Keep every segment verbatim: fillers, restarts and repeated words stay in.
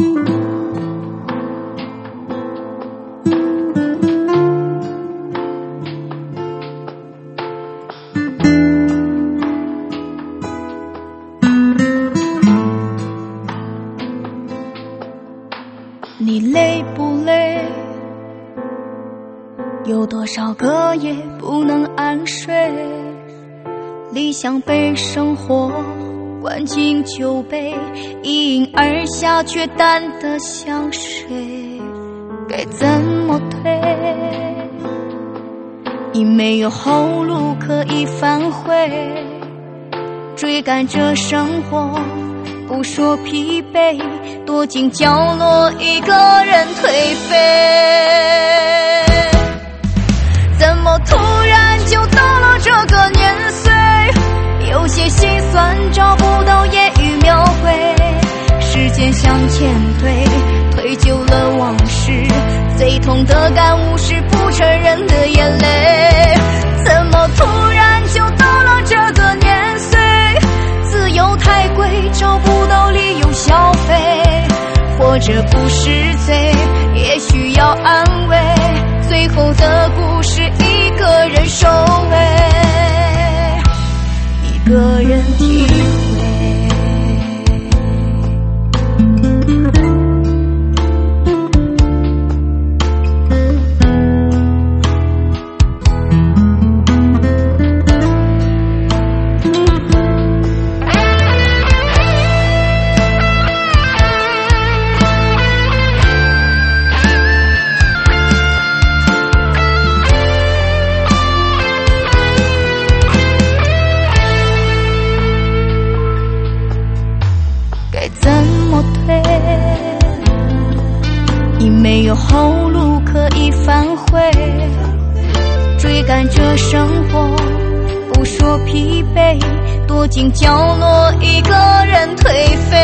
你累不累？有多少个夜不能安睡？理想被生活灌进酒杯，一饮而下却淡得像水，该怎么退？已没有后路可以反悔，追赶着生活不说疲惫，躲进角落一个人颓废。怎么突然就到了这个年岁，有些心酸找不到言语描绘，时间向前推，推久了往事，最痛的感悟是不承认的眼泪。怎么突然就到了这个年岁，自由太贵找不到理由消费，活着不是罪也需要安慰，最后的故事一个人收尾，一个人体会。已没有后路可以反悔，追赶着生活不说疲惫，躲进角落一个人颓废。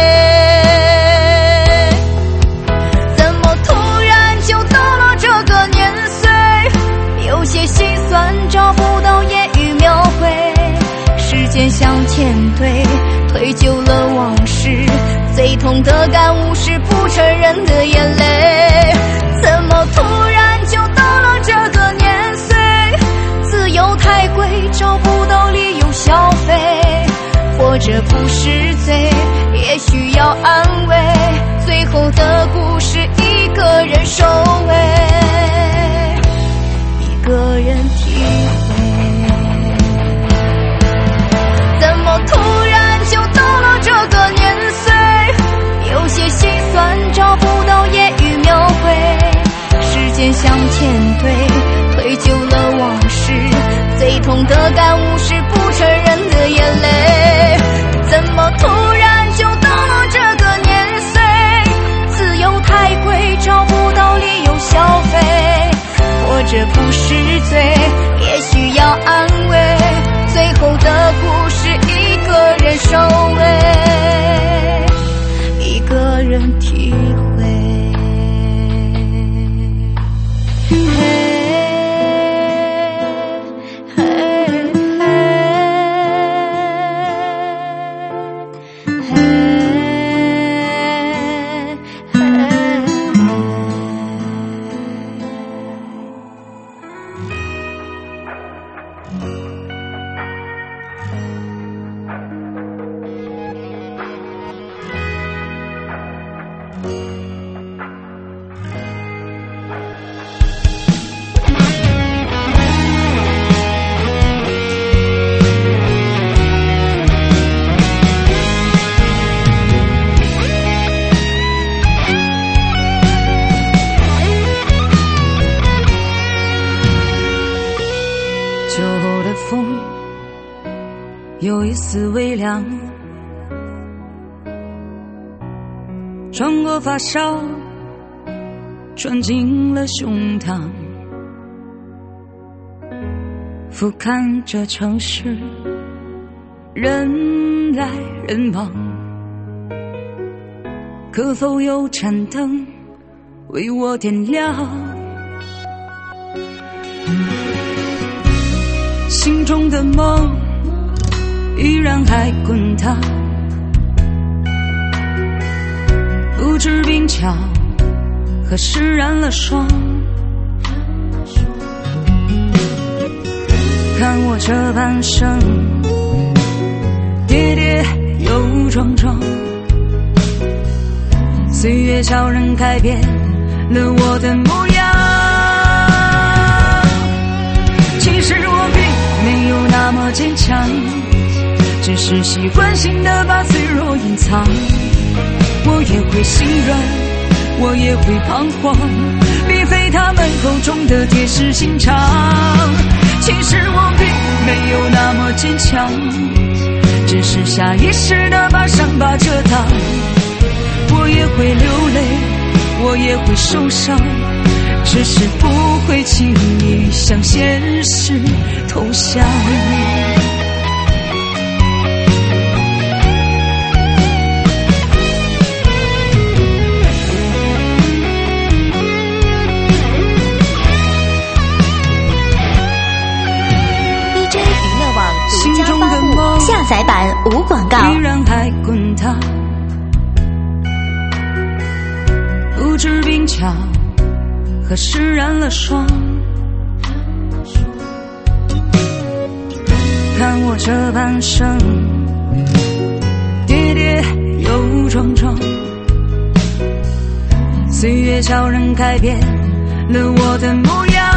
怎么突然就到了这个年岁，有些心酸找不到言语描绘，时间向前推，推久了往事，最痛的感悟是不承认的眼泪。怎么突然就到了这个年岁，自由太贵找不到理由消费，活着不是罪也需要安慰，最后的故事一个人收尾，一个人体会。怎么突然就到了这个年岁，有些心酸找不到言语描绘，时间向前推，推久了往事，最痛的感悟是不承认的眼泪。怎么突然就到了这个年岁，自由太贵找不到理由消费，活着不是罪也需要安慰，最后的故事一个人收尾，一个人体会。 有一丝微凉，穿过发梢，穿进了胸膛，俯瞰着城市，人来人往，可否有盏灯为我点亮？心中的梦依然还滚烫，不知冰巧，何时染了霜？看我这半生跌跌又撞撞，岁月悄然改变了我的模样。其实我并没有那么坚强，只是习惯性的把脆弱隐藏。我也会心软，我也会彷徨，并非他们口中的铁石心肠。其实我并没有那么坚强，只是下意识的把伤疤遮挡。我也会流泪，我也会受伤，只是不会轻易向现实投降。 下载版无广告。 依然还滚烫，不知冰巧，何时染了霜？看我这半生跌跌又撞撞，岁月悄然改变了我的模样。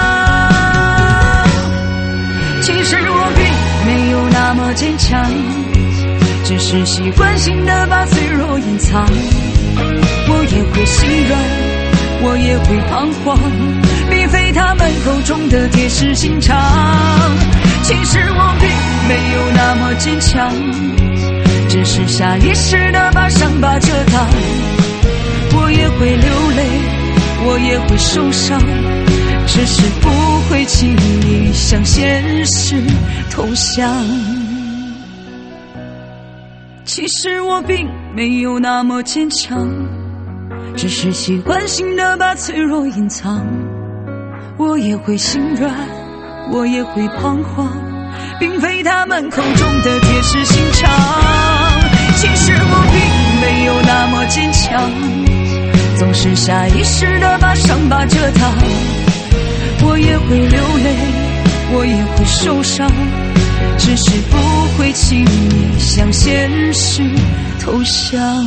其实我并没有那么坚强，只是习惯性的把脆弱隐藏。我也会心软，我也会彷徨，并非他们口中的铁石心肠。其实我并没有那么坚强，只是下意识的把伤疤遮挡。我也会流泪，我也会受伤，只是不会轻易向现实投降。其实我并没有那么坚强，只是习惯性的把脆弱隐藏。我也会心软，我也会彷徨，并非他们口中的铁石心肠。其实我并没有那么坚强，总是下意识的把伤疤遮挡。我也会流泪，我也会受伤，只是不会轻易向现实投降。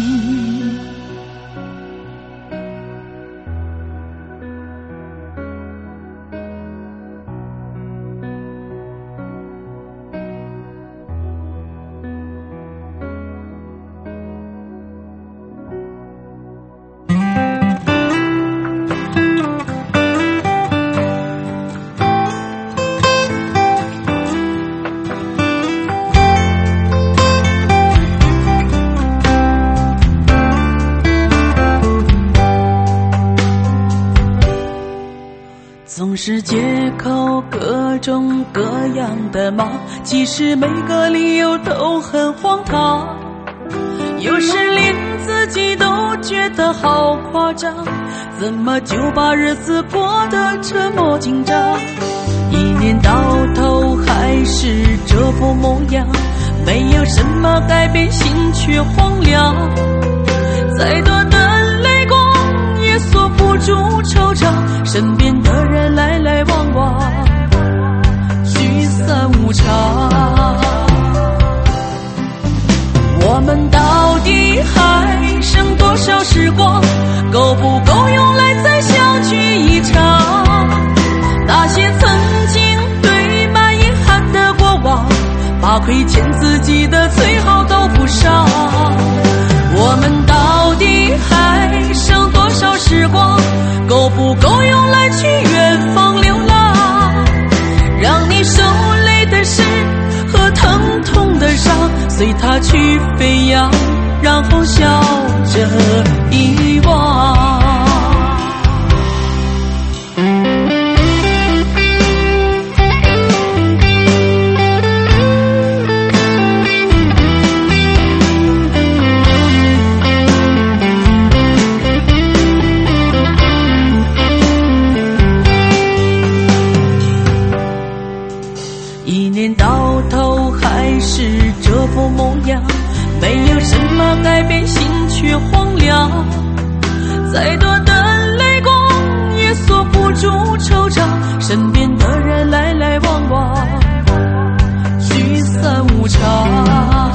总是借口各种各样的忙，其实每个理由都很荒唐，有时连自己都觉得好夸张，怎么就把日子过得这么紧张？一年到头还是这副模样，没有什么改变，心却荒凉，再多的泪光也锁不住惆怅，身边的人来来往往，聚散无常。我们到底还剩多少时光，够不够用来再相聚一场？那些曾经堆满遗憾的过往，把亏欠自己的最后都补上。我们到底还剩多少时光，够不够用来去远方流浪？让你受累的事和疼痛的伤，随它去飞扬，然后笑着遗忘。一年到头还是这副模样，没有什么改变，心却荒凉， 再多的泪光也锁不住惆怅，身边的人来来往往，聚散无常。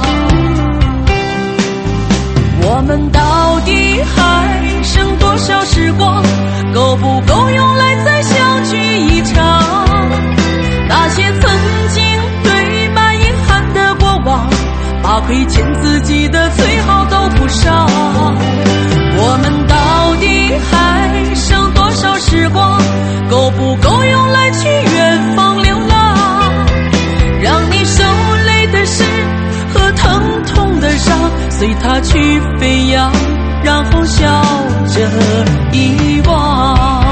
我们到底还剩多少时光，够不够用来再相聚一场？那些曾经堆满遗憾的过往，把亏欠自己的最好都补上。我们到底还剩多少时光，够不够用来去远方流浪？让你受累的事和疼痛的伤，随它去飞扬，然后笑着遗忘。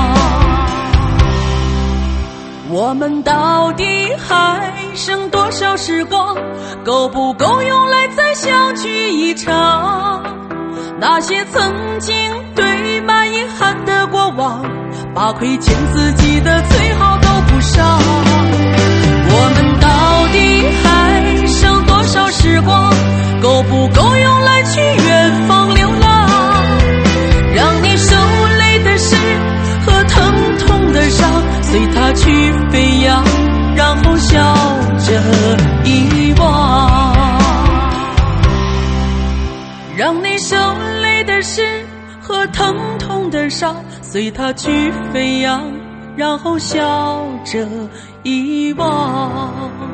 我们到底还剩多少时光，够不够用来再相聚一场？那些曾经堆满遗憾的过往，把亏欠自己的最好都补上。我们到底还剩多少时光，够不够用来去远方流浪？让你受累的事和疼痛的伤，随它去飞扬，然后笑着遗忘。让你受累的事和疼痛的伤，随它去飞扬，然后笑着遗忘。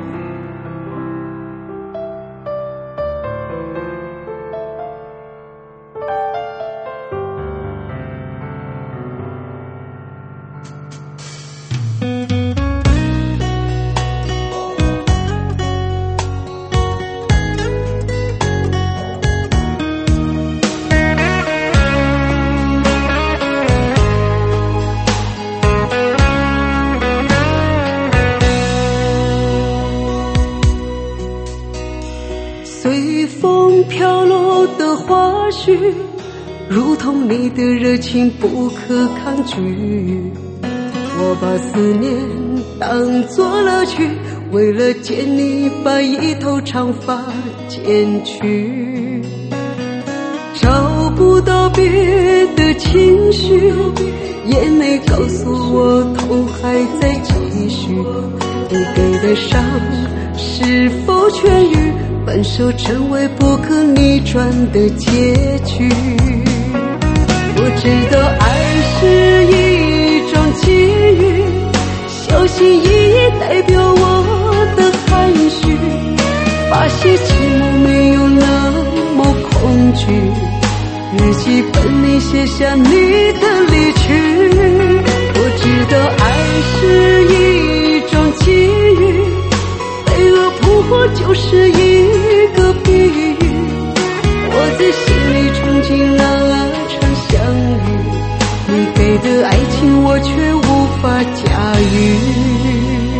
随风飘落的花絮，如同你的热情不可抗拒。我把思念当作乐趣，为了见你把一头长发剪去。找不到别的情绪，眼泪告诉我痛还在继续。你给的伤是否痊愈，分手成为不可逆转的结局。我知道爱是一种机遇，小心翼翼代表我的含蓄，发现寂寞没有那么恐惧。日记本里写下你的离去，我知道爱是一种机遇，飞蛾扑火就是一个比喻。我在心里憧憬那场相遇，你给的爱情我却无法驾驭。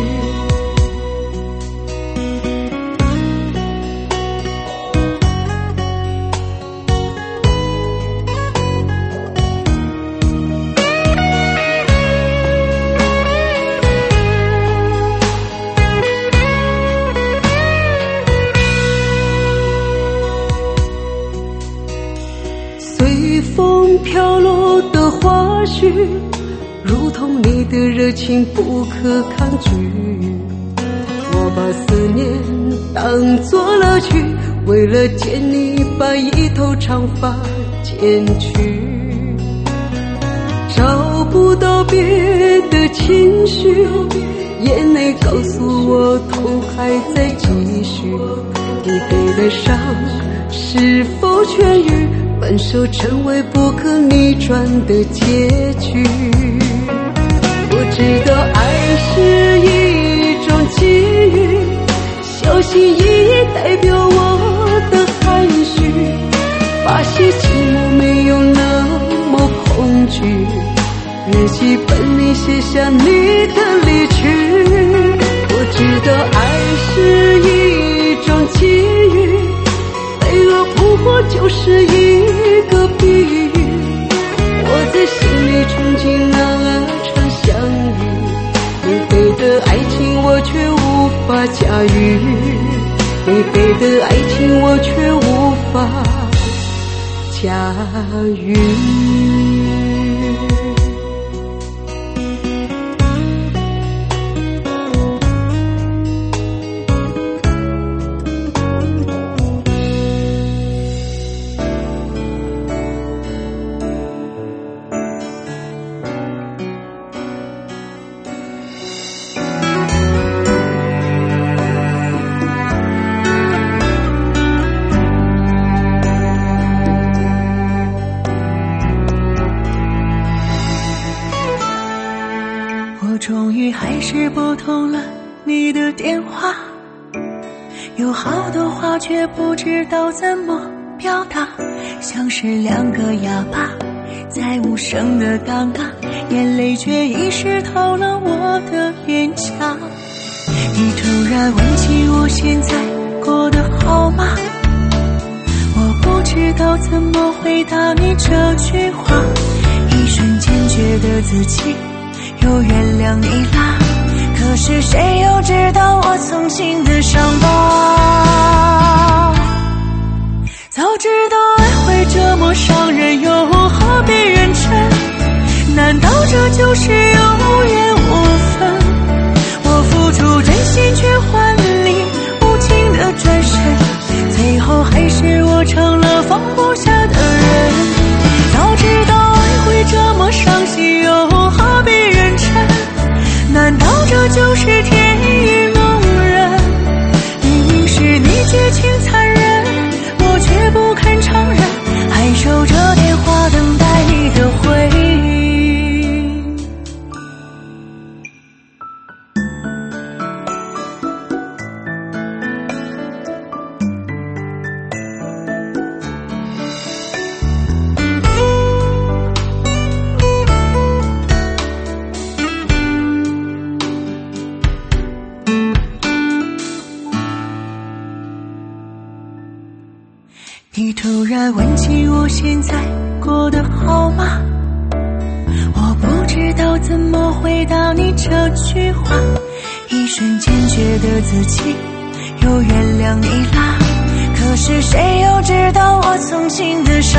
随风飘落的花絮，如同你的热情不可抗拒。我把思念当作乐趣，为了见你把一头长发剪去。找不到别的情绪，眼泪告诉我痛还在继续。你给的伤是否痊愈，分手成为不可逆转的结局。我知道爱是一种机遇，小心翼翼代表我的含蓄，发现寂寞没有那么恐惧。日记本里写下你的离去，我知道爱是一种机遇，飞蛾扑火就是一个比喻。我在心里憧憬那场相遇，你给的爱情我却无法驾驭，你给的爱情我却无法驾驭。 拨通了你的电话，有好多话却不知道怎么表达，像是两个哑巴在无声的尴尬，眼泪却已湿透了我的脸颊。你突然问起我现在过得好吗，我不知道怎么回答你这句话，一瞬间觉得自己又原谅你啦，可是谁又知道我曾经的伤疤。早知道爱会这么伤人，又何必认真，难道这就是有缘无分，我付出真心却换你无情的转身，最后还是我成了放不下的人。早知道爱会这么伤心，又何必认真，难道这就是天意弄人，明明是你绝情残忍，我却不肯承认，还守着电话等待你的回应。你突然问起我现在过得好吗，我不知道怎么回答你这句话，一瞬间觉得自己又原谅你啦，可是谁又知道我曾经的伤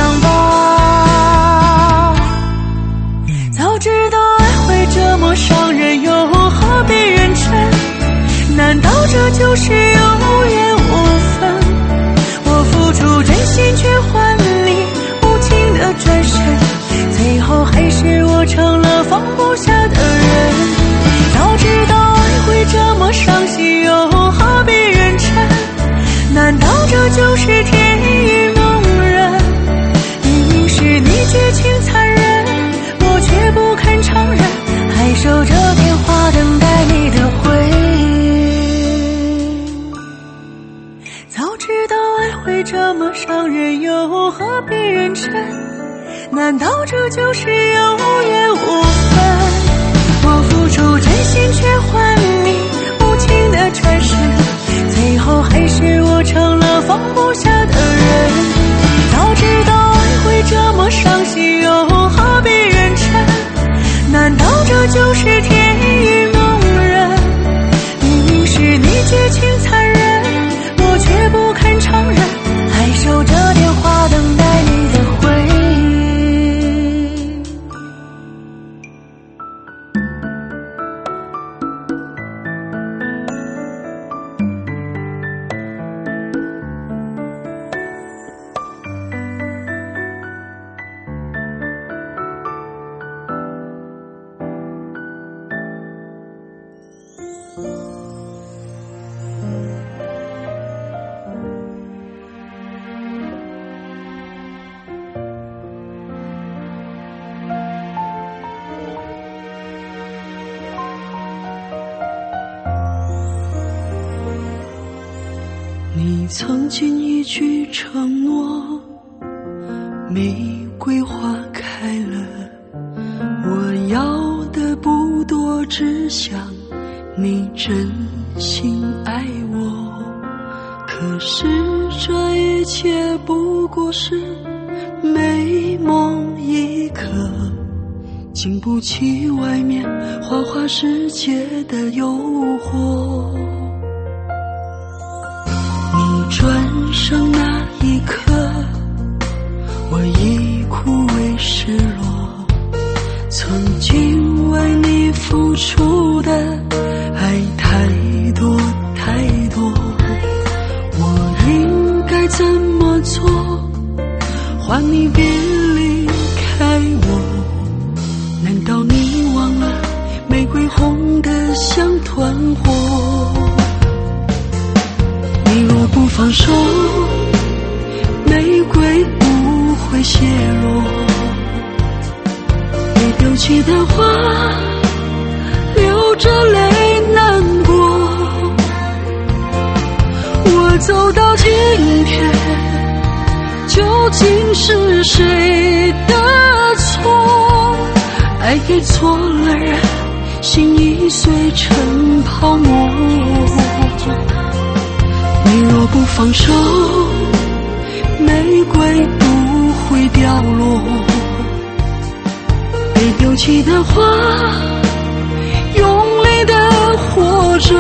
疤。早知道爱会这么伤人，又何必认真，难道这就是有缘无分，我付出真心却换你无情的转身，最后还是我成了放不下的人。早知道爱会这么伤心，又何必认真，难道这就是天意弄人，明明是你绝情残忍，我却不肯承认，还守着电话等待你的回应。早知道爱会这么伤人，又何必认真，难道这就是有缘无分，我付出真心却换你无情的转身，最后还是我成了放不下的人。早知道爱会这么伤心，又何必认真，难道这就是天意弄人，明明是你绝情残忍，我却不肯承认，还守着电话等待你的回应。 你曾经一句承诺，玫瑰花开了，我要的不多，只想你真心爱我。可是这一切不过是美梦一刻，经不起外面花花世界的诱惑。你转身那一刻，我已枯萎失落，曾经为你付出的爱太多太多，我应该怎么做，换你别离开我？难道你忘了玫瑰红得像团火？你若不放手，玫瑰不会谢落，你丢弃的花，流着泪难是谁的错？爱给错了人，心已碎成泡沫。你若不放手，玫瑰不会掉落。被丢弃的花，用力地活着。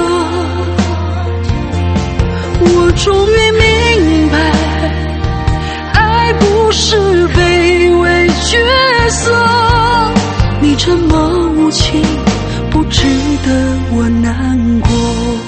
我终于明白，爱不是卑微角色。你这么无情，不值得我难过。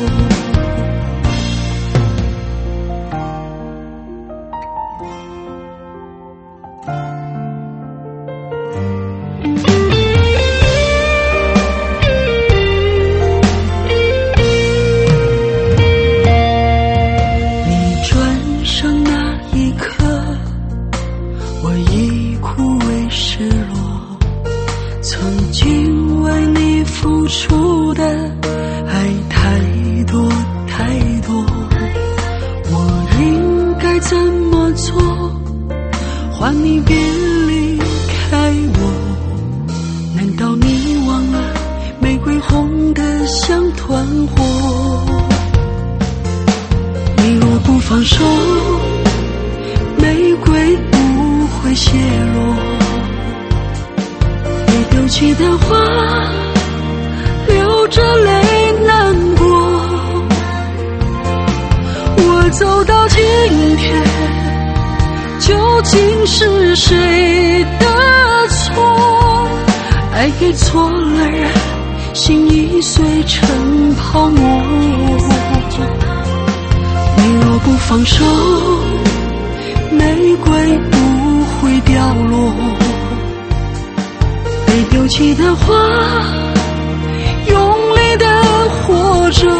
放手，玫瑰不会谢落。被丢弃的花，流着泪难过。我走到今天，究竟是谁的错？爱给错了人，心已碎成泡沫。你若不放手，玫瑰不会掉落。被丢弃的花，用力地活着。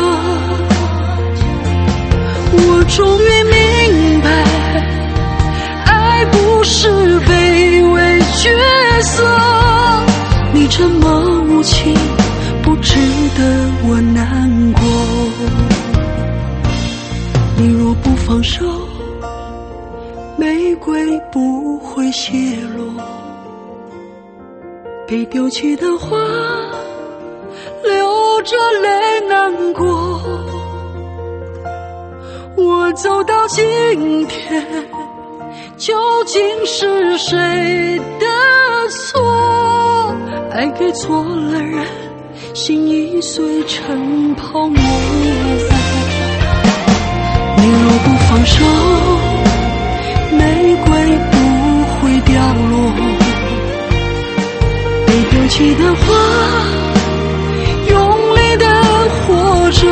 我终于明白，爱不是卑微角色。你这么无情，不值得我难过。你若不放手，玫瑰不会谢落。被丢弃的花，流着泪难过。我走到今天，究竟是谁的错？爱给错了人，心已碎成泡沫。你若不放手，玫瑰不会掉落。被丢弃的花，用力地活着。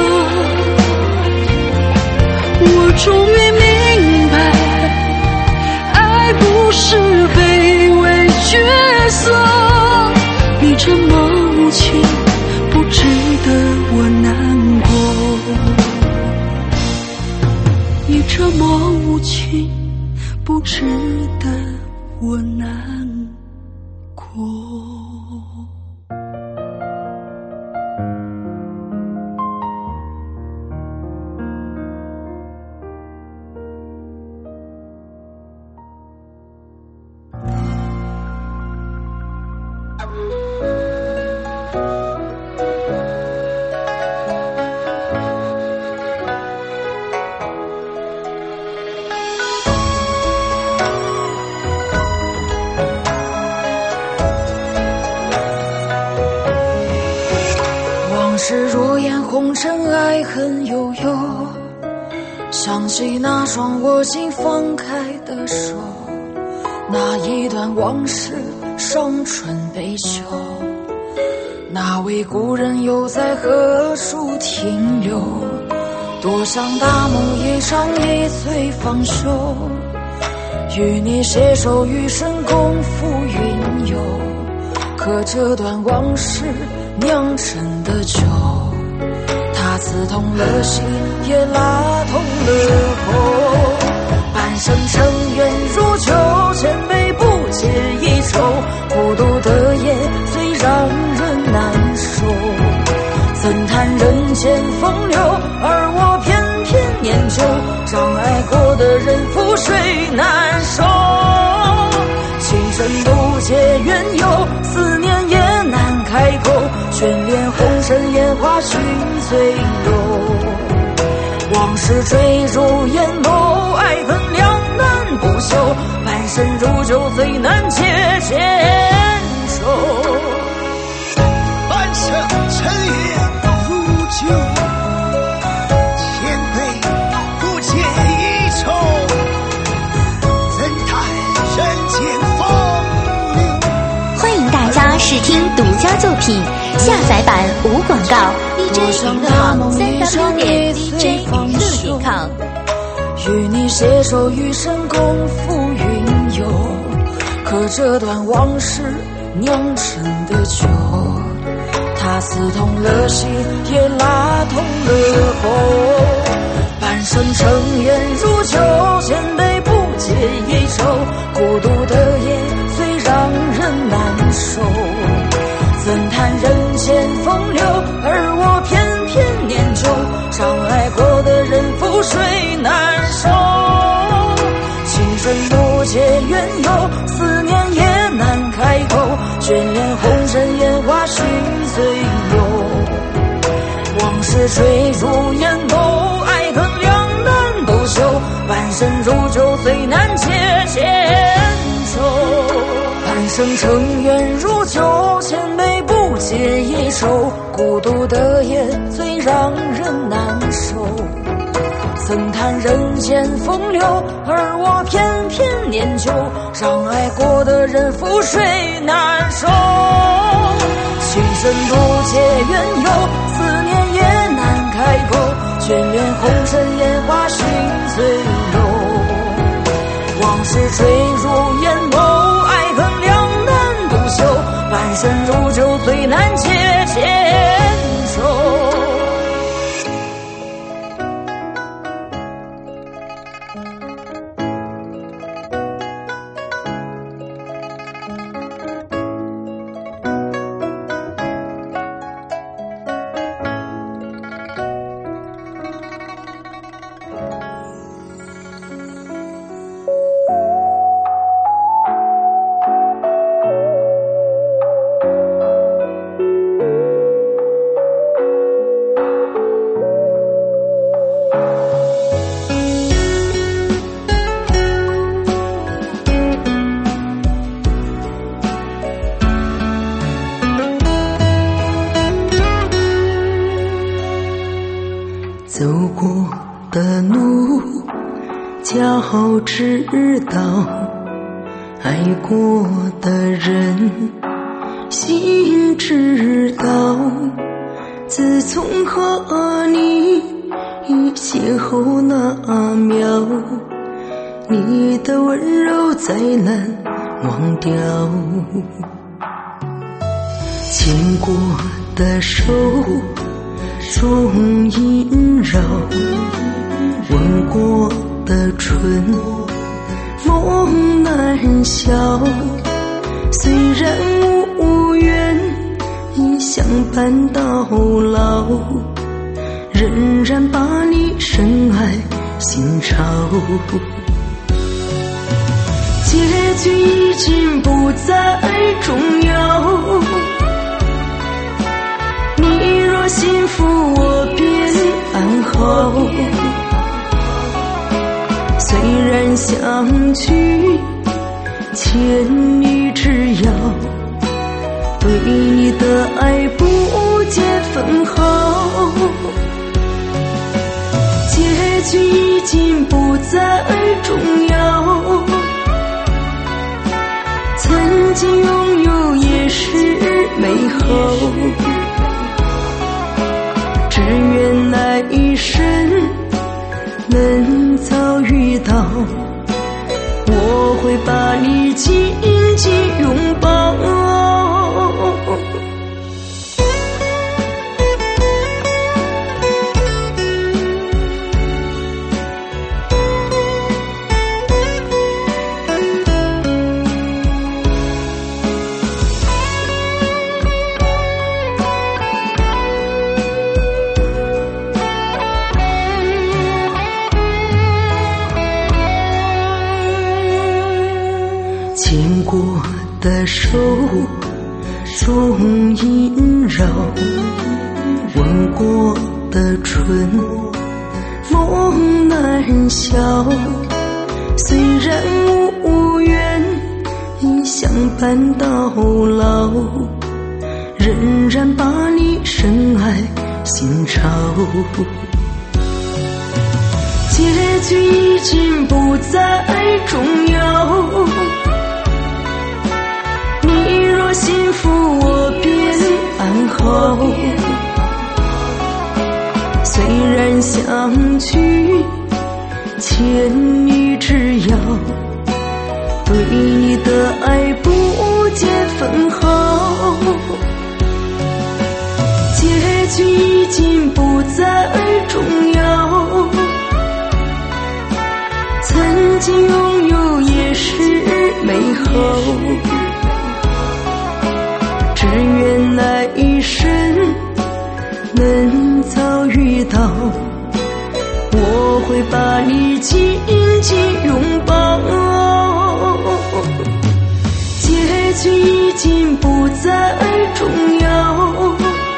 我终于明白，爱不是卑微角色。你这么无情，不值得我难过。你这么无情，不值得我难过。 是若烟红尘，爱恨悠悠，想起那双握紧放开的手，那一段往事伤春悲秋，那位故人又在何处停留？多想大梦一场，一醉方休，与你携手余生共赴云游。可这段往事酿成的酒，它刺痛了心，也拉痛了喉。半生尘缘如酒，千杯不解一愁。孤独的夜最让人难受，怎谈人间风流？而我偏偏念旧，让爱过的人覆水难收。 寻最柔。往事坠入眼眸，爱恨两难不休，半生如酒最难解坚守。 半生尘缘如酒，千杯不解一愁，怎叹人间风流。 欢迎大家试听独家作品，下载版无广告。D J 娱乐网三 w 点 D J 娱乐点 com。 与你携手余生共赴云游，可这段往事酿成的酒，它刺痛了心，也拉痛了喉。半生尘缘如酒，千杯不解一愁，孤独的夜最让人难受。怎叹人间风流，而我偏偏念旧，伤害过的人覆水难收。情深不解缘由，思念也难开口，眷恋红尘烟花寻最幽。往事坠入眼眸，爱恨两难不休，半生如酒最难解坚守。半生尘缘如酒，千杯不解一愁，孤独的夜最让人难受。怎叹人间风流，而我偏偏念旧，让爱过的人覆水难收。情深不解缘由，思念也难开口，眷恋红尘烟花寻最柔。往事坠入眼眸，爱恨两难不休，半生如酒最难解坚守。 走过的路，早知道；爱过的人，心知道。自从和你邂逅那秒，你的温柔再难忘掉。牵过的手，总萦绕，吻过的唇，梦难消。虽然无缘相伴到老，仍然把你深爱心潮。结局已经不再重要，你若幸福我便安好。虽然相距千里之遥，对你的爱不解分毫。结局已经不再重要，曾经拥有也是美好。只愿那一生能早遇到，我会把你紧紧拥抱。牵过的手总萦绕，吻过的春，梦难消。虽然无缘相伴到老，仍然把你深爱心潮。结局已经不再重要，你若幸福我便安好。虽然相距千里之遥，对你的爱不见分毫。结局已经不再重要，曾经拥有也是美好。只愿那一生能早遇到，我会把你紧紧拥抱。结局已经不再重要，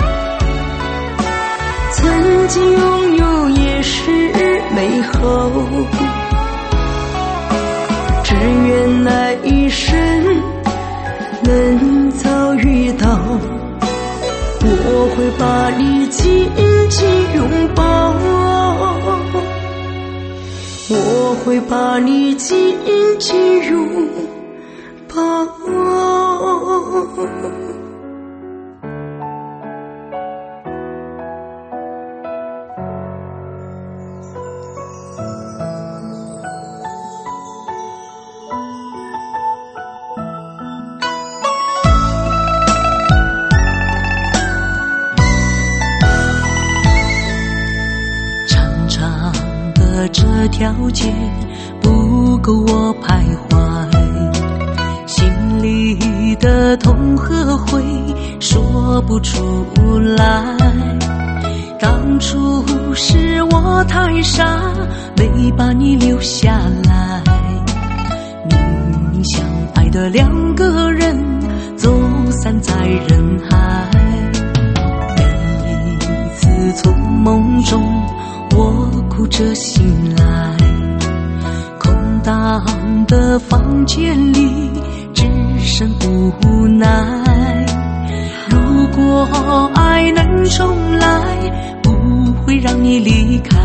曾经拥有也是美好。只愿那一生能早遇到，我会把你紧紧拥抱，我会把你紧紧拥抱。 这条街不够我徘徊，心里的痛和悔说不出来。当初是我太傻，没把你留下来。明明相爱的两个人走散在人海，每一次从梦中我哭着醒来，空荡的房间里只剩无奈。如果爱能重来，不会让你离开。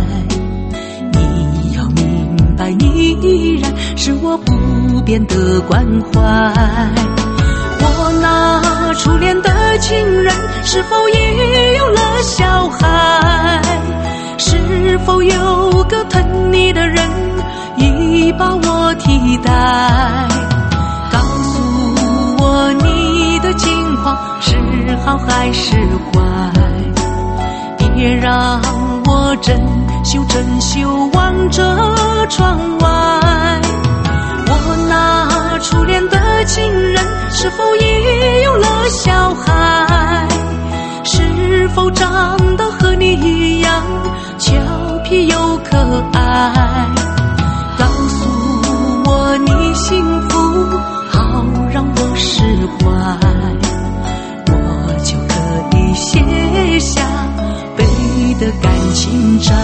你要明白，你依然是我不变的关怀。我那初恋的情人是否已有了小孩？是否有个疼你的人已把我替代？告诉我你的近况是好还是坏，别让我珍羞珍羞望着窗外。我那初恋的情人是否已有了小孩？是否长得和你一样俏皮又可爱？告诉我你幸福，好让我释怀，我就可以卸下背的感情债。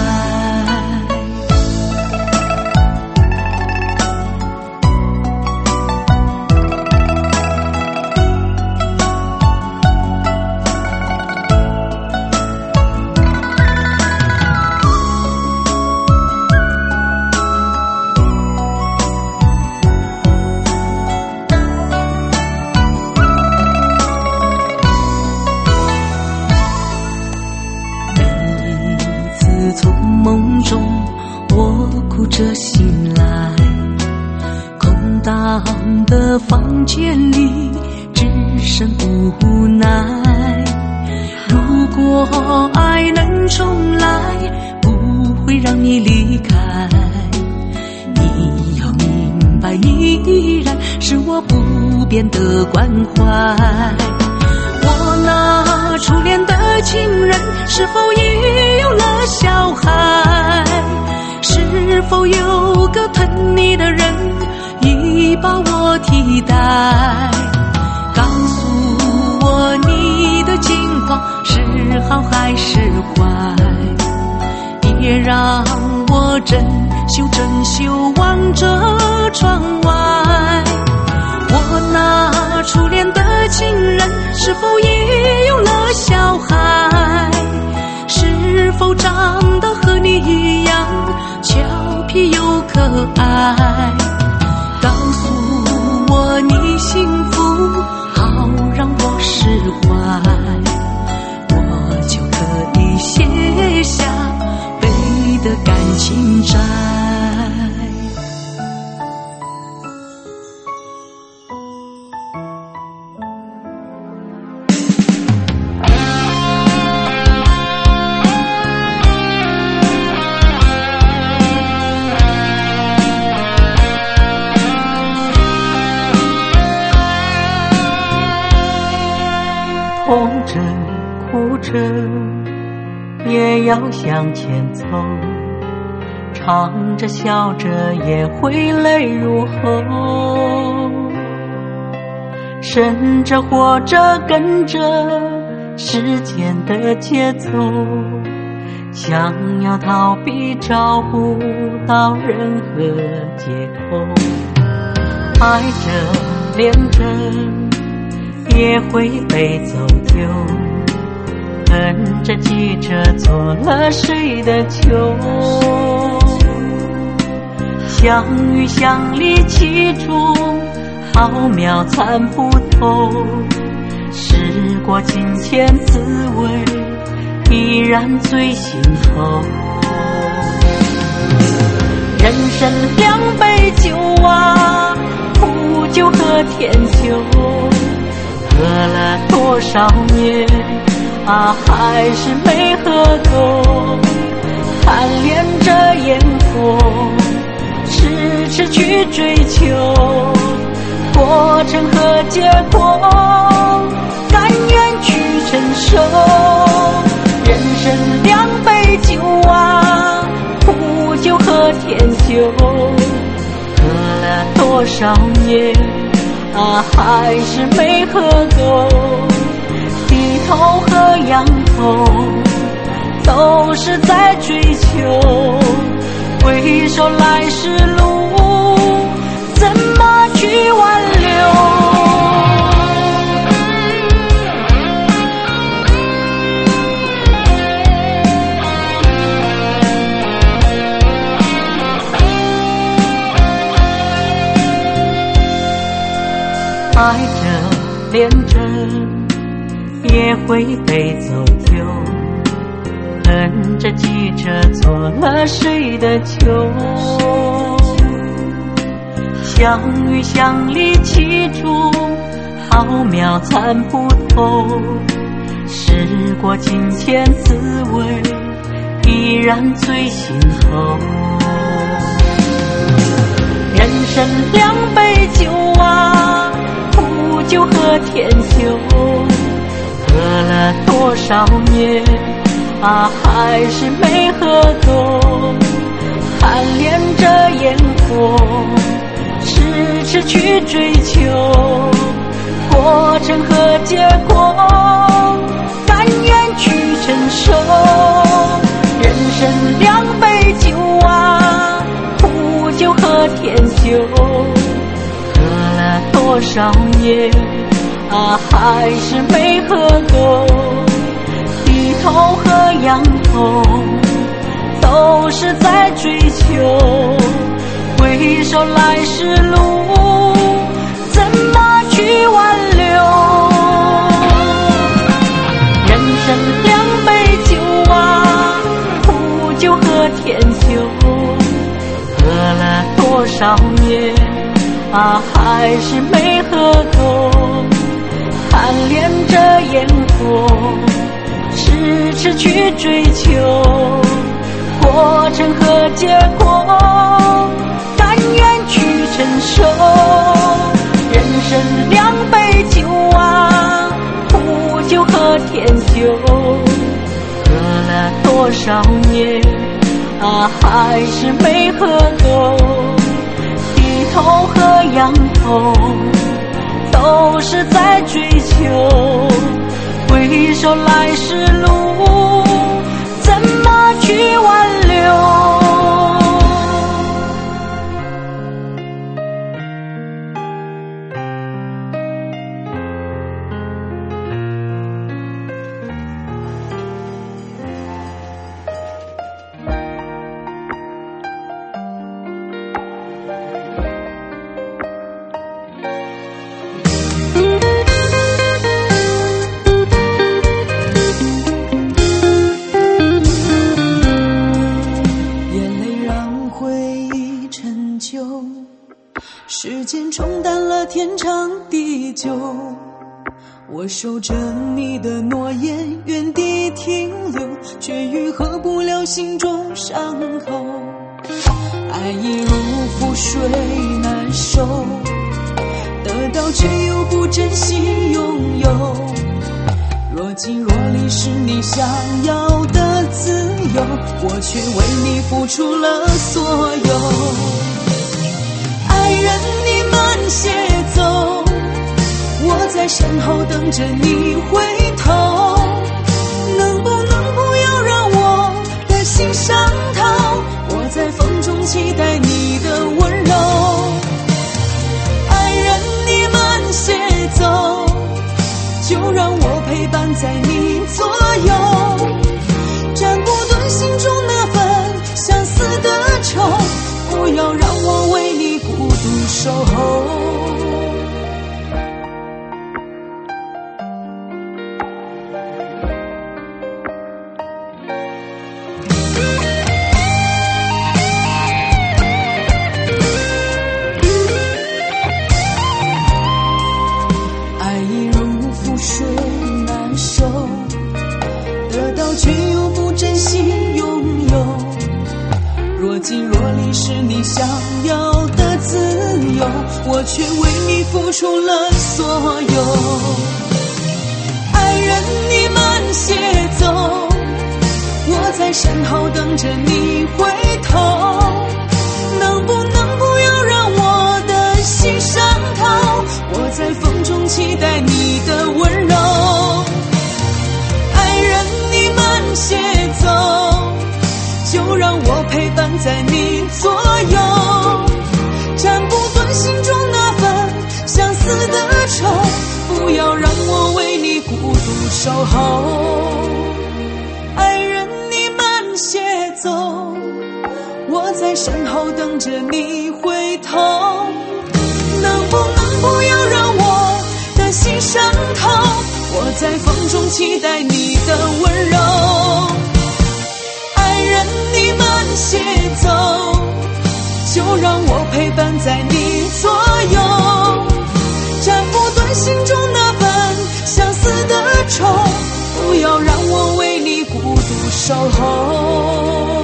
从梦中我哭着醒来，空荡的房间里只剩无奈。如果爱能重来，不会让你离开。你要明白，你依然是我不变的关怀。我那初恋的情人是否已有了小孩？是否有个疼你的人已把我替代？告诉我你的近况是好还是坏，也让我珍羞珍羞望着窗外。我那初恋的情人是否已有了小孩？是否长得和你一样俏皮又可爱？告诉我你幸福，好让我释怀，我就可以卸下背的感情债。 痛着哭着也要向前走，唱着笑着也会泪如虹，甚至活着跟着时间的节奏，想要逃避找不到任何借口，爱着恋着也会被走丢，跟着记着做了谁的球，相遇相离其中好渺参不透，时过境迁滋味依然最心头。人生两杯酒啊，苦酒和甜酒，喝了多少年啊，还是没喝够，贪恋着烟火，痴痴去追求，过程和结果甘愿去承受。人生两杯酒啊，苦酒和甜酒，喝了多少年啊，还是没喝够，低头和仰头都是在追求，回首来时路怎么去挽留？爱着恋着也会被走丢，跟着记着做了谁的球，相遇相离其中好渺参不透，时过境迁滋味依然最心头。人生两杯酒啊，苦酒和甜酒，喝了多少年啊，还是没喝够，贪恋着烟火，痴痴去追求，过程和结果甘愿去承受。人生两杯酒啊，苦酒和甜酒，喝了多少年啊，还是没喝够，低头和仰头都是在追求，回首来时路怎么去挽留？人生两杯酒啊，苦酒和甜酒，喝了多少年啊，还是没喝够，贪恋着烟火，痴痴去追求，过程和结果甘愿去承受。人生两杯酒啊，苦酒和甜酒，喝了多少年啊，还是没喝够，低头和仰头都是在追求，回回首来时路，怎么去挽留？ 时间冲淡了天长地久，我守着你的诺言原地停留，却愈合不了心中伤口。爱已如覆水难收，得到却又不珍惜拥有，若即若离是你想要的自由，我却为你付出了所有。爱人你慢些走，我在身后等着你回头，能不能不要让我的心伤透，我在风中期待你的温柔。爱人你慢些走，就让我陪伴在你左右，斩不断心中那份相思的愁，不要让我为你孤独守候。爱已如覆水难收，得到却又不珍惜拥有，若即若离是你想要的自由，我却为你付出了所有。爱人你慢些走，我在身后等着你回头，能不能不要让我的心伤透，我在风中期待你的温柔。爱人你慢些走，就让我陪伴在你左右，斩不断心中那份相思的愁，不要让我为你孤独守候。爱人你慢些走，我在身后等着你回头，能不能不要让我的心伤透，我在风中期待你的温柔。爱人你慢些走，就让我陪伴在你左右，斩不断心中那份相思的愁，不要让我为你孤独守候。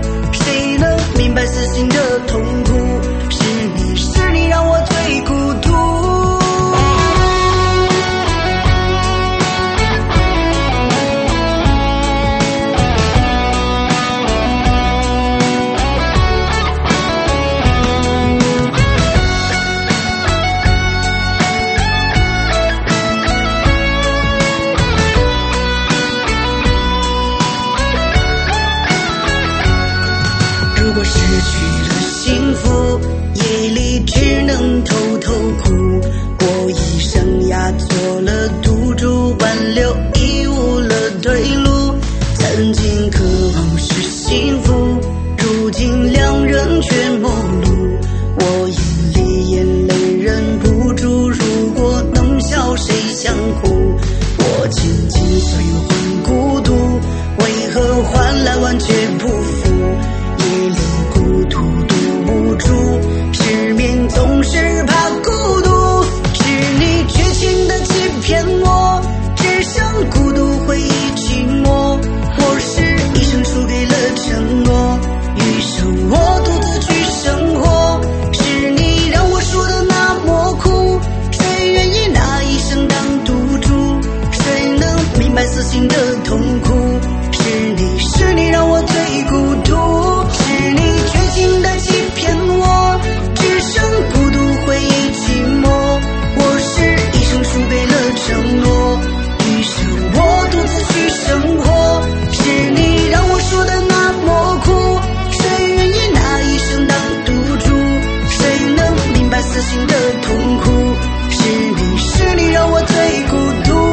明白死心的痛苦，是你，是你让我最孤独。 如果失去了幸福，夜里只能偷偷哭。我以生涯做了赌注，挽留已无了退路。曾经渴望是幸福，如今两人却陌路。我眼里眼泪忍不住，如果能笑谁想哭？我倾尽岁月换孤独，为何换来完全不符？夜里孤独堵不住，失眠总是怕孤独。是你绝情的欺骗我，只剩孤独回忆寂寞。我是一生输给了承诺，余生我独自去生活。是你让我输得那么苦，谁愿意拿一生当赌注？谁能明白死心的痛苦？是你是你让我最孤独，是你绝情的欺骗我，只剩孤独回忆寂寞。我是一生输给了承诺，余生我独自去生活。是你让我输得那么苦，谁愿意拿一生当赌注？谁能明白死心的痛苦？是你是你让我最孤独。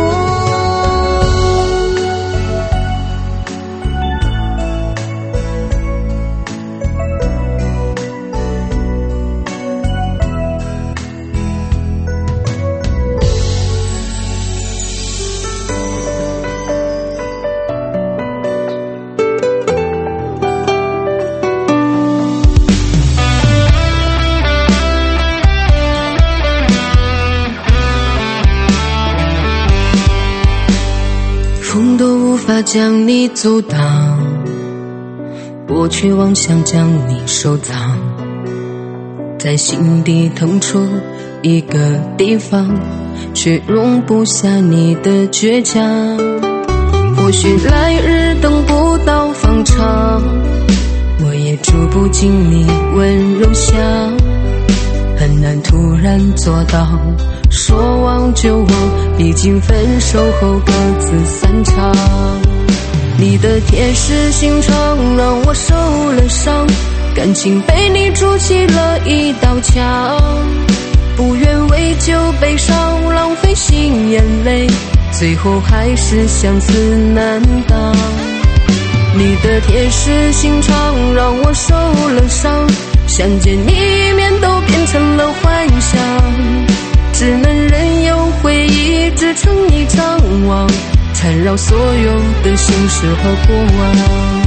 风都无法将你阻挡，我却妄想将你收藏在心底腾出一个地方，却容不下你的倔强。或许来日等不到方长，我也住不进你温柔乡，很难突然做到说忘就忘，毕竟分手后各自散场。你的铁石心肠让我受了伤，感情被你筑起了一道墙，不愿为救悲伤浪费心眼泪，最后还是相思难当。你的铁石心肠让我受了伤，想见你一面都变成了幻想，只能任由回忆支撑你张望，缠绕所有的心事和过往。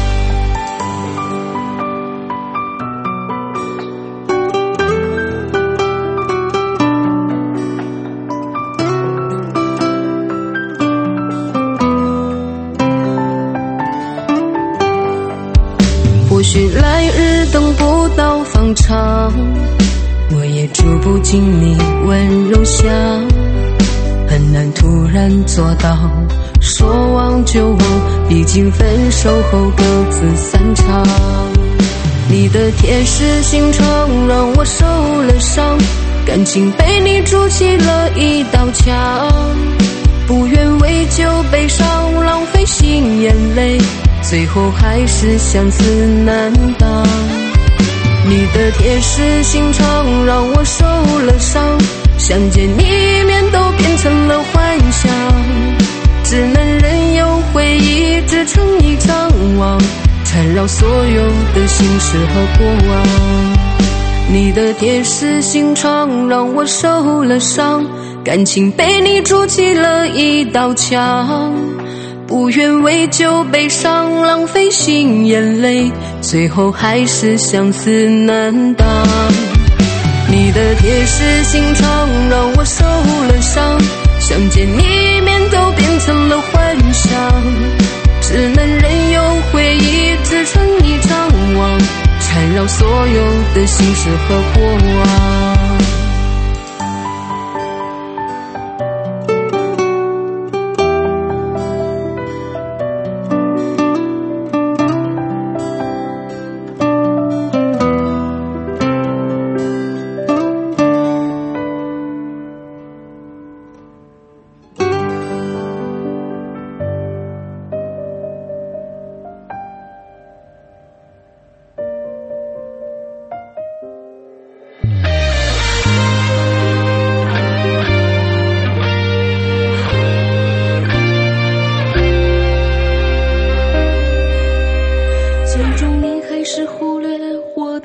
或许来日等不到方长，我也住不进你温柔乡，很难突然做到说忘就忘，毕竟分手后各自散场。你的铁石心肠让我受了伤，感情被你筑起了一道墙，不愿为救悲伤浪费心眼泪，最后还是相思难当。你的铁石心肠让我受了伤，想见你一面都变成了幻想，只能任由回忆支撑你张望，缠绕所有的心事和过往。你的铁石心肠让我受了伤，感情被你筑起了一道墙，不愿为救悲伤浪费心眼泪，最后还是相思难当。你的铁石心肠让我受了伤，想见你一面都变成了幻想，只能任由回忆支撑你张望，缠绕所有的心事和过往。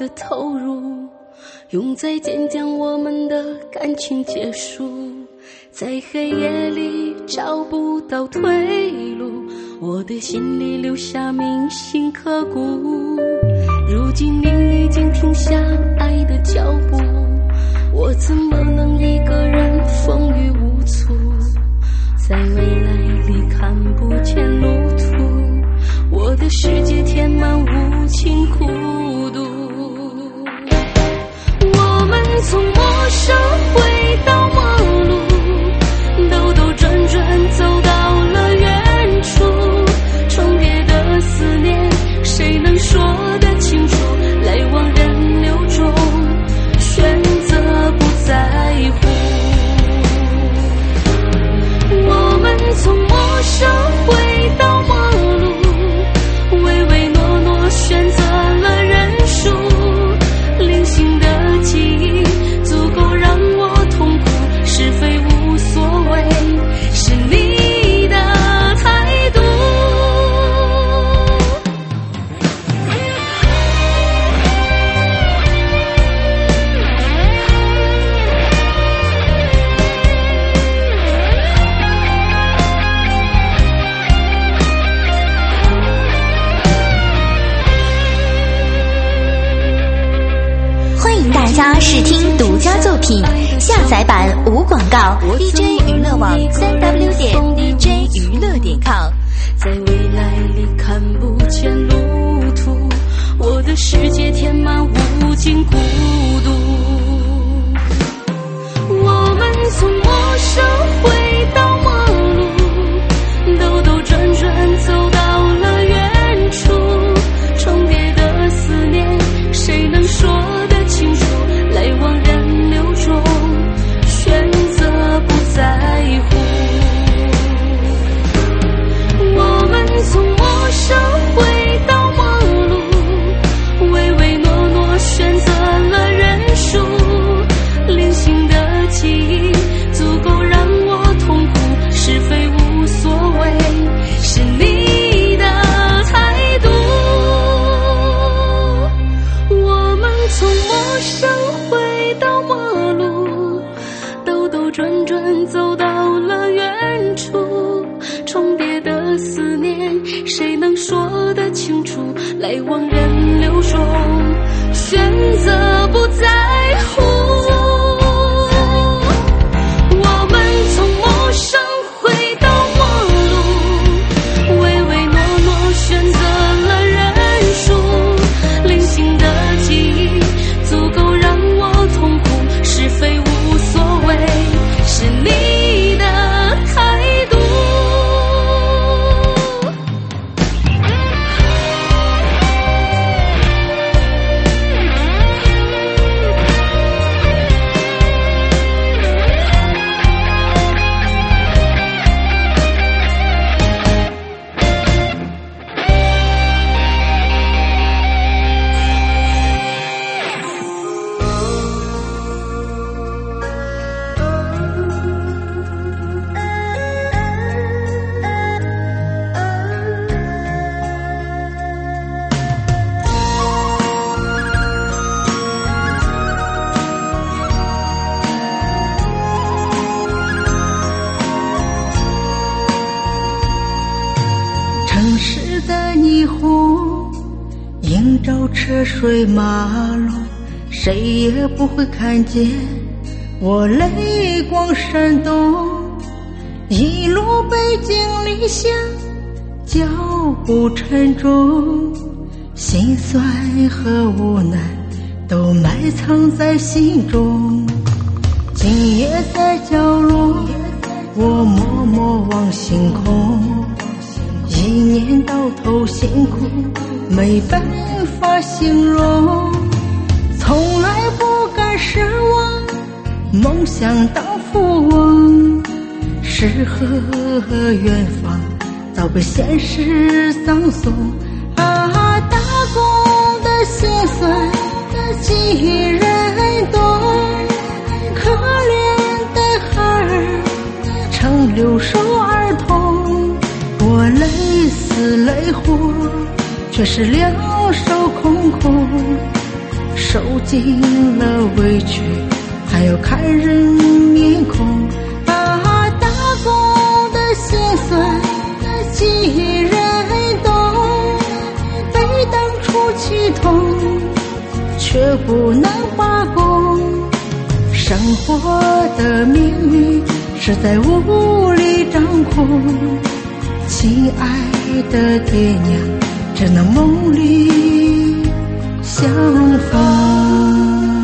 的投入，用再见将我们的感情结束。在黑夜里找不到退路，我的心里留下铭心刻骨。如今你已经停下爱的脚步，我怎么能一个人风雨无阻？在未来里看不见路途，我的世界填满无情孤独。我们从陌生回到陌路，兜兜转转走到了远处，重叠的思念谁能说得清楚？来往人流中选择不在乎。我们从陌生回到陌路，唯唯诺诺选择了认输，零星的记忆足够让我痛苦，是非无所谓，是你的态度。 欢迎大家试听独家作品，下载版无广告 ，D J 娱乐网三 W 点 D J 娱乐点 com。 在未来里看不见路途，我的世界填满无尽孤独。我们从陌生回到陌路，兜兜转转走到了远处，重叠的思念谁能说得清楚？来往人流中选择不在乎。我们从陌生回到陌路，唯唯诺诺选择了认输，零星的记忆足够让我痛苦，是非无所谓，是你的态度。我们从陌生回到陌路，兜兜转转走到了远处，重叠的思念谁能说得清楚？来往人流中选择不在乎。我们从陌生回到陌路，唯唯诺诺选择了认输，零星的记忆足够让我痛苦，是非无所谓，是你的态度。 城市的霓虹映照车水马龙，谁也不会看见我泪光闪动。一路背井离乡，脚步沉重，心酸和无奈都埋藏在心中。今夜在角落，我默默望星空，一年到头辛苦没办法形容，从来不敢奢望梦想当富翁，诗和远方早被现实葬送。啊，打工的辛酸几人懂，可怜的孩儿成留守儿童，我累死累活却是两手空空， 受尽了委屈，还要看人面孔啊！打工的辛酸几人懂，被当初气痛，却不能罢工。生活的命运实在无力掌控，亲爱的爹娘，只能梦里相逢。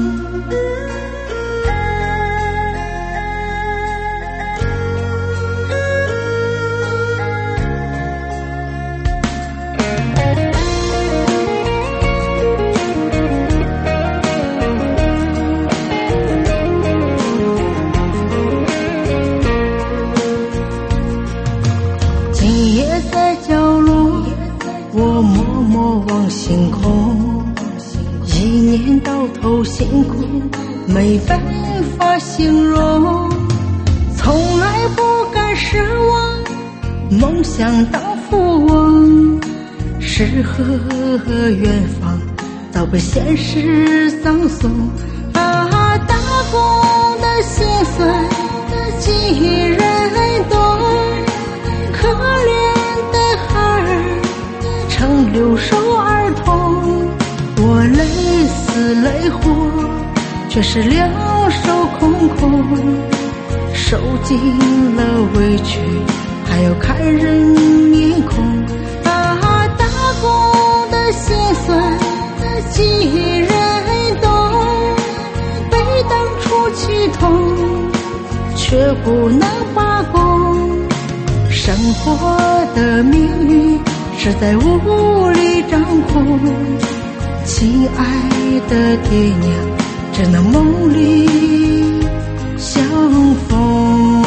今夜在角落，我默默望星空，一年到头辛苦，没办法形容，从来不敢奢望梦想当富翁，诗和远方早被现实葬送啊！打工的辛酸几人懂，可怜的孩儿成留守儿童，我累死累活，却是两手空空，受尽了委屈，还要看人面孔啊！打工的辛酸几人懂，被当初气痛，却不能罢工。生活的命运实在无力掌控，亲爱的爹娘，只能梦里相逢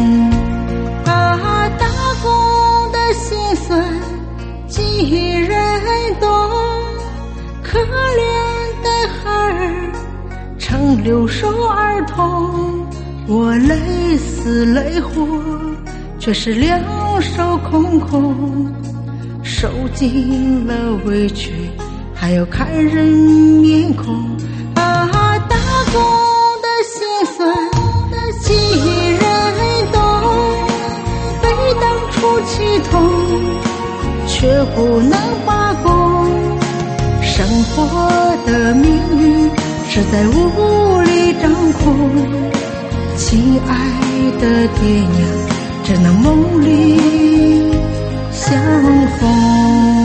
啊！打工的辛酸几人懂，可怜的孩儿成留守儿童，我累死累活，却是两手空空，受尽了委屈，还要看人面孔啊！打工的辛酸几人懂，被当初气痛，却不能罢工。生活的命运实在无力掌控，亲爱的爹娘，只能梦里相逢。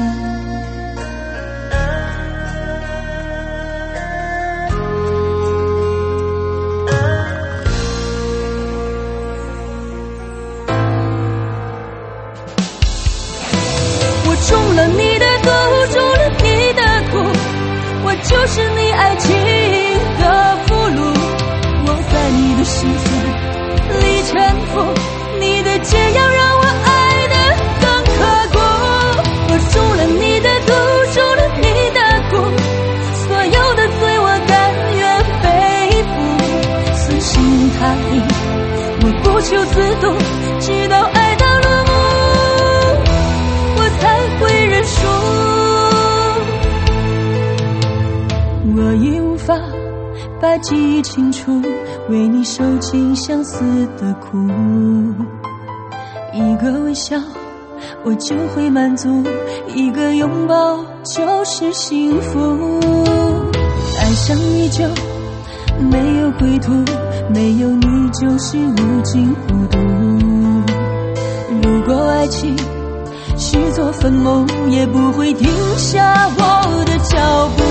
我中了你的毒，中了你的苦，我就是你爱情的俘虏。我在你的心酸里沉浮，你的解药让我爱得更刻骨。我中了你的毒，中了你的苦，所有的罪我甘愿背负。死心塌地，我不求自度，直到爱到落幕，我才会认输。我已无法把记忆清除，为你受尽相思的苦。一个微笑我就会满足，一个拥抱就是幸福。爱上你就没有归途，没有你就是无尽孤独。如果爱情是座坟墓，也不会停下我的脚步。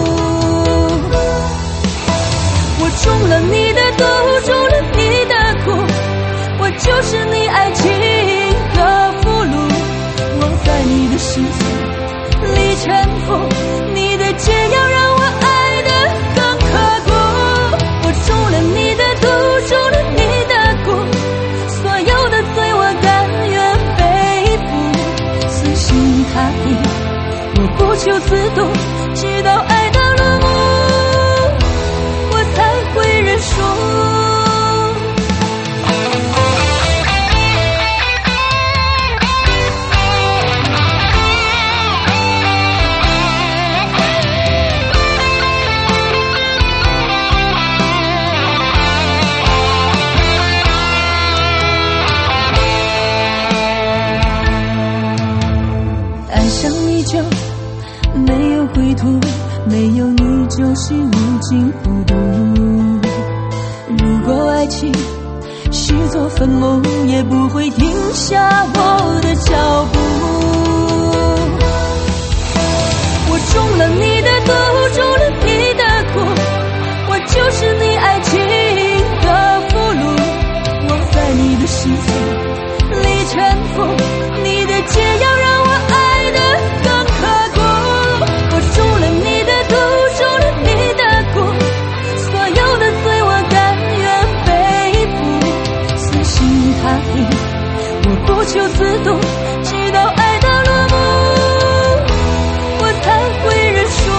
我中了你的毒，中了你的苦，我就是你爱情的俘虏。我在你的心酸里沉浮，你的解药让我爱得更刻骨。我中了你的毒，中了你的苦，所有的罪我甘愿背负。死心塌地，我不求自度，直到爱到落幕，我才会认输。 没有你就是无尽孤独。如果爱情是座坟墓，也不会停下我的脚步。我中了你的毒，中了你的蛊，我就是你爱情的俘虏。我在你的世界里沉浮，你的解药让我爱得更刻骨。我中了你的毒，中了你的蛊，所有的罪我甘愿背负。死心塌地，我不求自度，直到爱的落幕，我才会认输。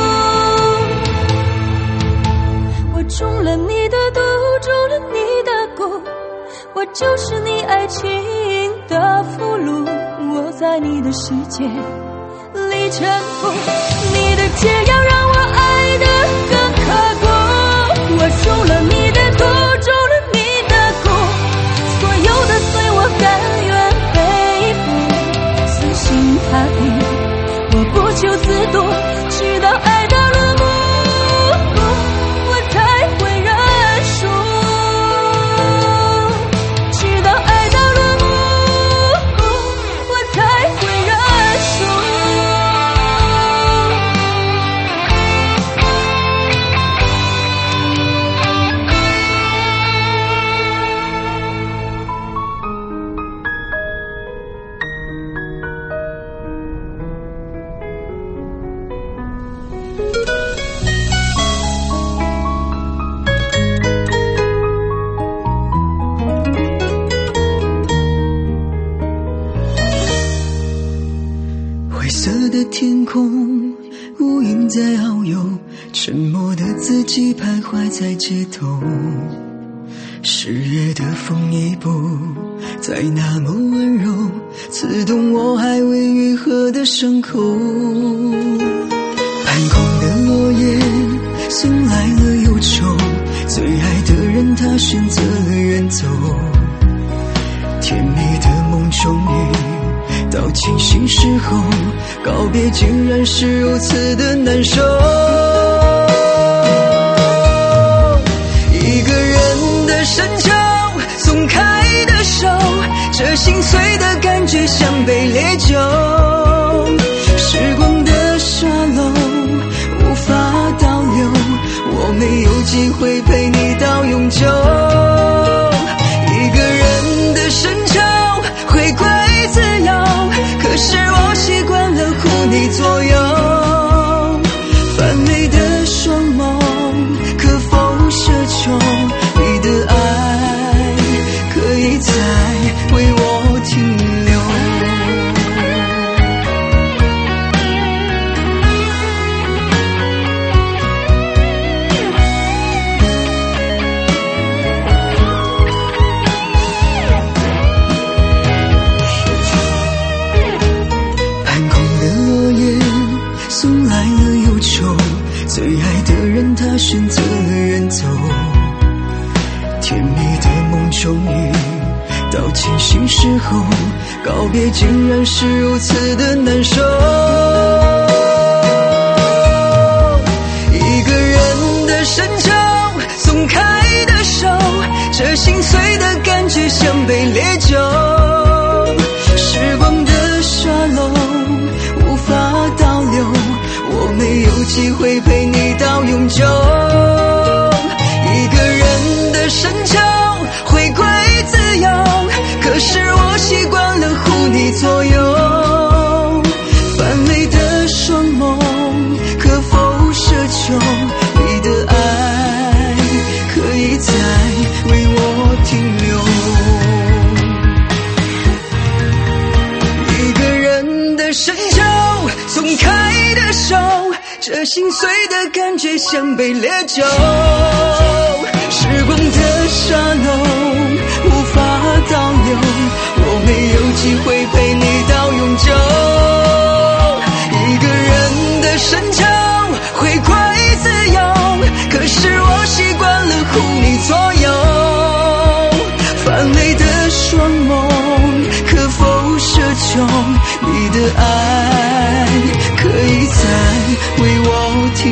我中了你的毒，中了你的蛊，我就是你爱情的俘虏。我在你的世界里沉浮，你的解药让我爱得更刻骨。我中了你的毒，中了你的蛊，所有的罪我甘愿背负。死心塌地，我不求自度，直到爱的落幕，我才会认输。直到爱的落幕，我才会认输。 灰色的天空，乌云在遨游，沉默的自己徘徊在街头。十月的风一步，在那么温柔，刺痛我还未愈合的伤口。盘空的落叶，送来了忧愁，最爱的人他选择了远走。甜蜜的梦终于到清醒时候，告别竟然是如此的难受。一个人的深秋，松开的手，这心碎的感觉像杯烈酒。时光的沙漏无法倒流，我没有机会陪你到永久。一个人的深秋，回归自由，可是我习惯了护你左右。泛美的双眸，可否奢求你的爱可以再为我停留。送来了忧愁，最爱的人他选择了远走。甜蜜的梦终于到清醒时候，告别竟然是如此的难受。一个人的深秋，松开的手，这心碎的感觉像杯烈酒。时光的沙漏无法倒流，我没有机会陪你到永久。一个人的深秋，回归自由，可是我习惯了护你左右。泛美的双眸，可否奢求你的爱可以再为我停留。一个人的深秋，松开的手，这心碎的感觉像杯烈酒。时光的沙漏无法倒流，我没有机会陪你到永久。一个人的深秋，回归自由，可是我习惯了护你左右。泛美的双眸，可否奢求你的爱可以再为我停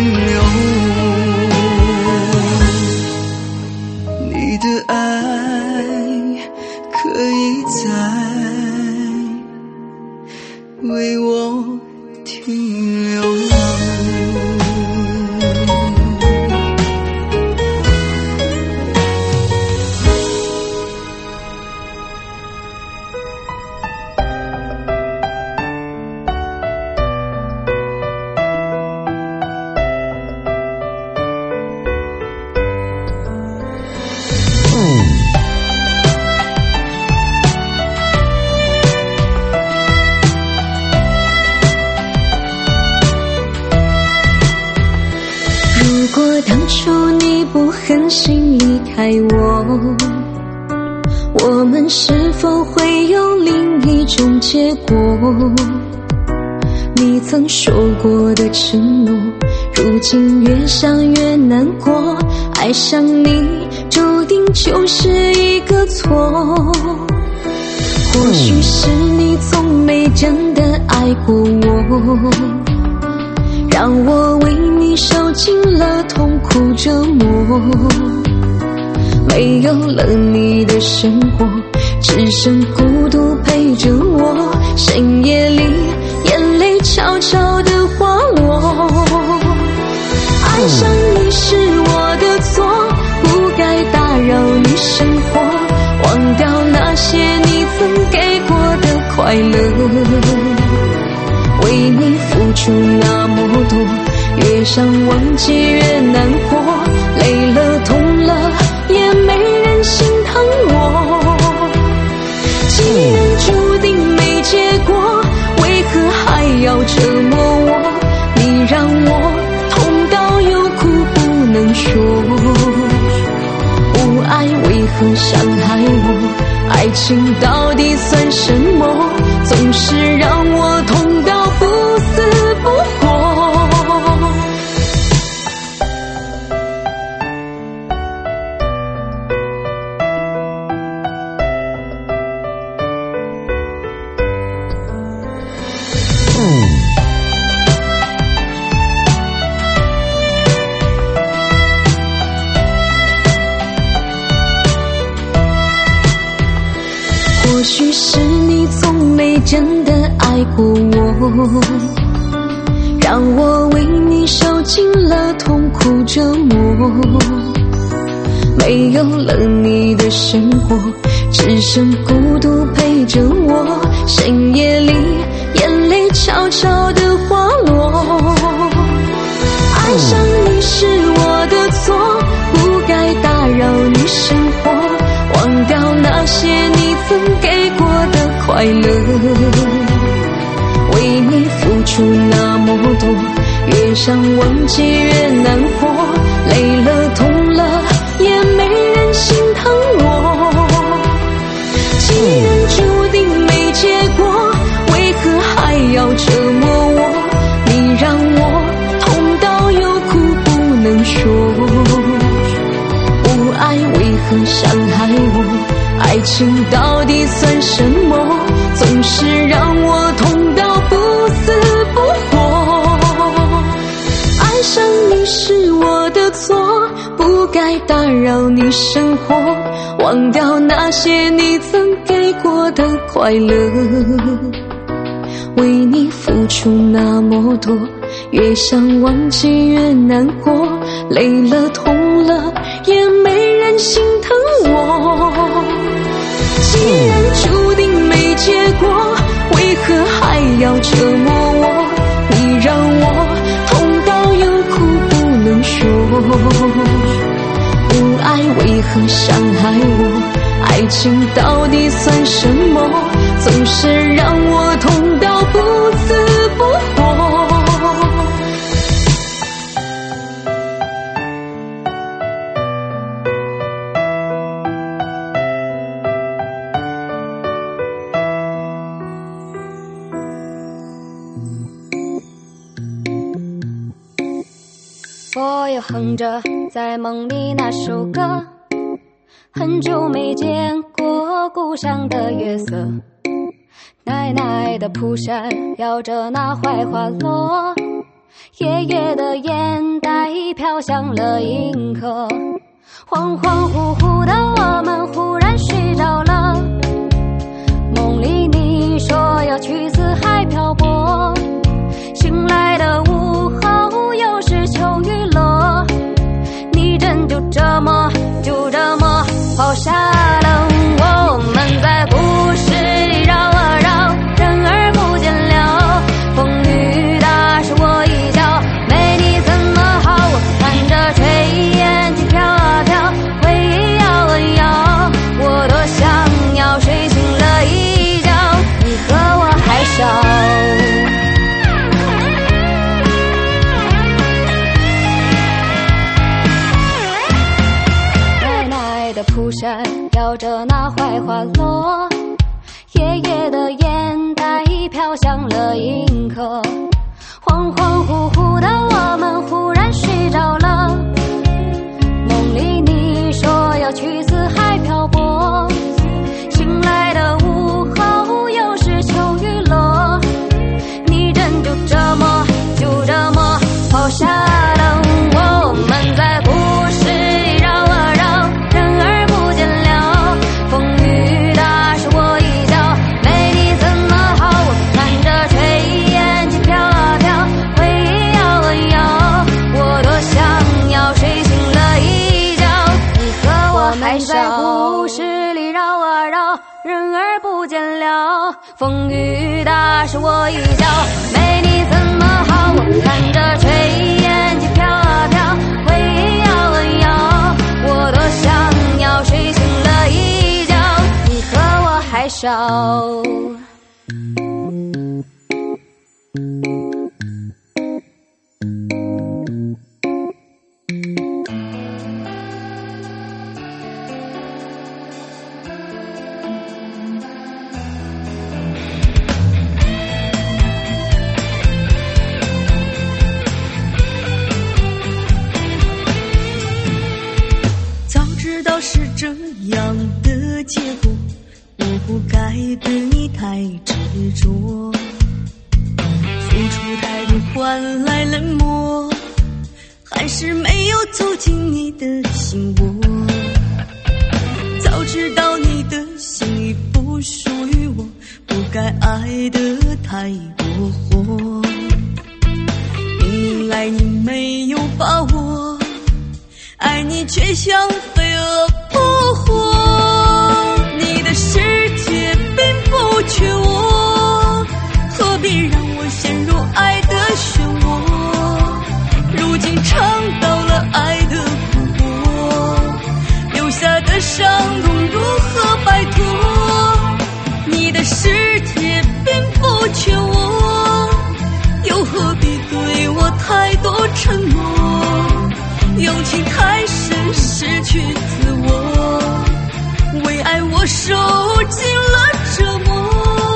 果当初你不狠心离开我，我们是否会有另一种结果？你曾说过的承诺，如今越想越难过。爱上你注定就是一个错，或许是你从没真的爱过我，让我为你受尽了痛苦折磨。没有了你的生活，只剩孤独陪着我，深夜里眼泪悄悄地滑落。爱上你是我的错，不该打扰你生活，忘掉那些你曾给过的快乐。为你付出那么多，越想忘记越难过，累了痛了也没人心疼我。既然注定没结果，为何还要折磨我？你让我痛到有苦不能说，不爱为何伤害我？爱情到底算什么？总是让我痛到不死不活。或许是你从没真的爱过我，让我为你受尽了痛苦折磨。没有了你的生活，只剩孤独陪着我，深夜里眼泪悄悄地滑落。爱上你是我的错，不该打扰你生活，忘掉那些你曾给过的快乐。为你付出那么多，越想忘记越难过，累了痛了也没人心疼我。既然注定没结果，为何还要折磨我？你让我痛到有苦不能说，不爱为何伤害我？爱情到底算什么？总是让我痛到不死不活。爱上你是我的错，不该打扰你生活，忘掉那些你曾给过的快乐。为你付出那么多，越想忘记越难过，累了痛了也没人心疼我。既然注定没结果，为何还要折磨我？你让我痛到有苦不能说，不爱为何伤害我？爱情到底算什么？总是让我痛到不死不活。 我又哼着在梦里那首歌，很久没见过故乡的月色，奶奶的蒲扇摇着那槐花落，爷爷的烟袋飘向了银河，恍恍惚惚的我们忽然睡着了，梦里你说要去四海漂泊，醒来的午后又是秋雨落，你真就这么就这么跑下了。我们在故事里绕啊绕，人儿不见了，风雨打湿我衣角，没你怎么好？我看着炊烟轻飘啊飘，回忆摇啊摇， 孤山摇着那槐花落，夜夜的烟袋飘向了银河，恍恍惚惚的我们忽然睡着了，梦里你说要去四海漂泊，醒来的午后又是秋雨落，你人就这么就这么跑下了，我们在故事里绕啊绕，人儿不见了，风雨打湿我一脚，没你怎么好，我看着炊烟轻飘啊飘，回忆摇啊摇，我多想要睡醒了一觉，你和我还在故事里绕啊绕，人儿不见了，风雨打湿我一脚，没你怎么好，我看着炊烟轻飘啊飘，回忆摇啊摇，我多想要睡醒了一觉，你和我还少。 是这样的结果，我不该对你太执着，付出太多换来冷漠，还是没有走进你的心窝。早知道你的心已不属于我，不该爱的太过火，明明爱你没有把握，爱你却像飞蛾扑火，你的世界并不缺我，何必让我陷入爱的漩涡，如今尝到了爱的苦果，留下的伤痛如何摆脱，你的世界并不缺我，又何必对我太多承诺，用情太深，失去自我，为爱我受尽了折磨。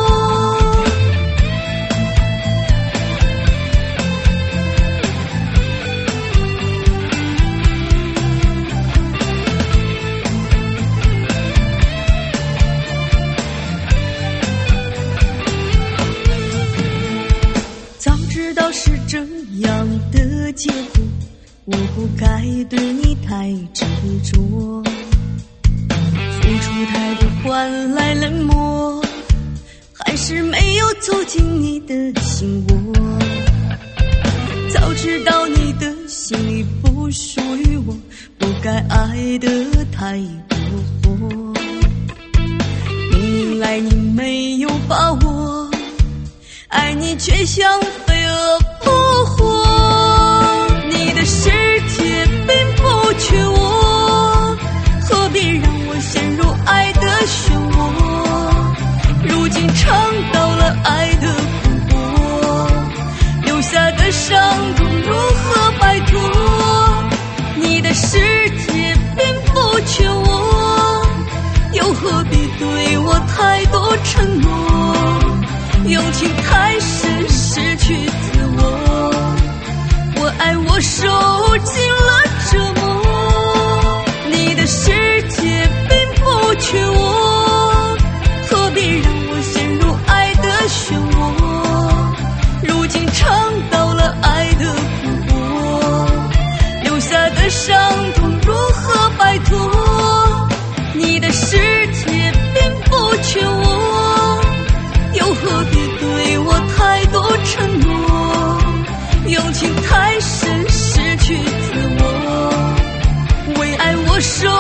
早知道是这样的结果，我不该对你太执着，付出太多换来冷漠，还是没有走进你的心窝。早知道你的心里不属于我，不该爱的太过火，明明爱你没有把握，爱你却像飞蛾扑火，你的世界并不缺我，何必让我陷入爱的漩涡，如今尝到了爱的苦果，留下的伤痛如何摆脱，你的世界并不缺我，又何必对我太多承诺，用情太深，失去自我，我爱我受尽了折磨，你的世界并不缺我，何必让我陷入爱的漩涡，如今尝到了爱的苦果，留下的伤痛如何摆脱，你的世界并不缺我，又何必对我太多承诺，用情太深，失去自我，为爱我受